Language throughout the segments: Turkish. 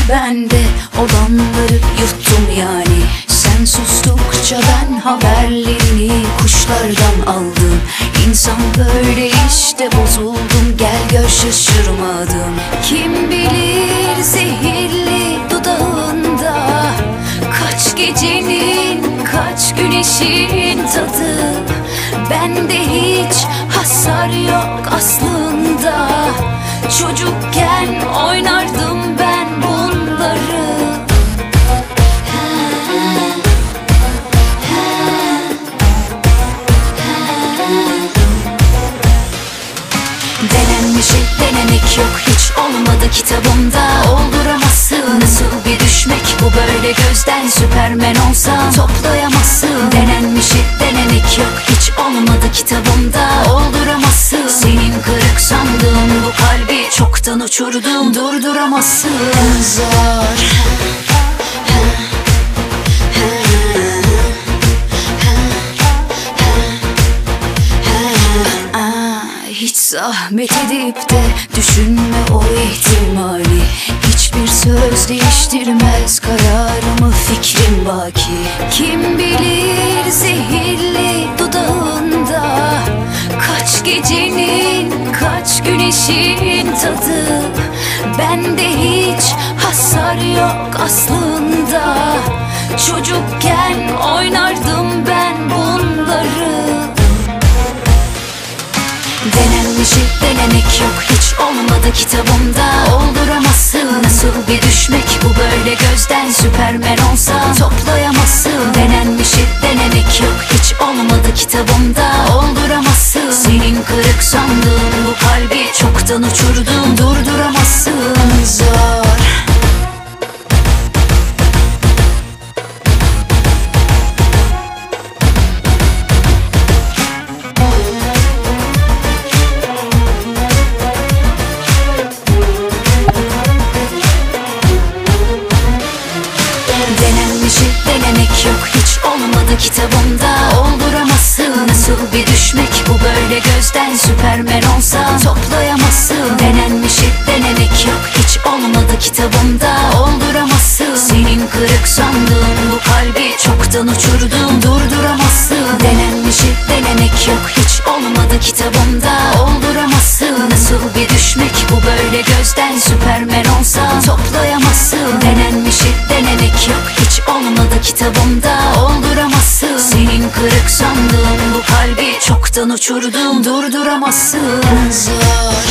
bende, olanları yuttum yani. Sen sustukça ben haberlerini kuşlardan aldım. İnsan böyle işte, bozuldum, gel gör şaşırmadım. Kim bilir zehirli dudağında kaç gecenin, kaç güneşin tadı. Bende hiç hasar yok aslında. Çocukken oynardım ben bunları. Denenmişi denemek yok, hiç olmadı kitabımda. Olduramazsın, nasıl bir düşmek bu böyle gözden. Süpermen olsan toplayamazsın. Denenmişi denemek yok, hiç olmadı kitabımda. Olduramazsın. Senin kırık sandığın bu kalbi çoktan uçurdum, durduramazsın. Zor. Hiç zahmet edip de düşünme o ihtimali. Hiçbir söz değiştirmez kararımı, fikrim baki. Kim bilir zehirli dudağında kaç gecenin, kaç güneşin tadı. Bende hiç hasar yok aslında. Çocukken oynardım ben bunları. Denenmişi denemek yok, hiç olmadı kitabımda. Olduramazsın, nasıl bir düşmek bu böyle gözden. Süpermen olsan toplayamazsın. Denenmişi denemek yok, hiç olmadı kitabımda. Olduramazsın. Senin kırık sandığın bu kalbi çoktan uçurdum, durduramazsın. Zor. Denenmişi denemek yok, hiç olmadı kitabımda. Olduramazsın, nasıl bir düşmek bu böyle gözden. Süpermen olsan toplayamazsın. Denenmişi denemek yok, hiç olmadı kitabımda. Olduramazsın. Senin kırık sandığın bu kalbi çoktan uçurdum, durduramazsın. Denenmişi denemek yok, hiç olmadı kitabımda. Olduramazsın, nasıl bir düşmek bu böyle gözden. Süpermen olsan toplayamazsın. Denenmişi denemek yok, hiç olmadı kitabımda. Olduramazsın. Senin kırık sandığın bu kalbi çoktan uçurdum, durduramazsın. Zor.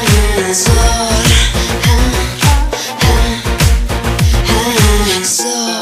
Zor. Zor.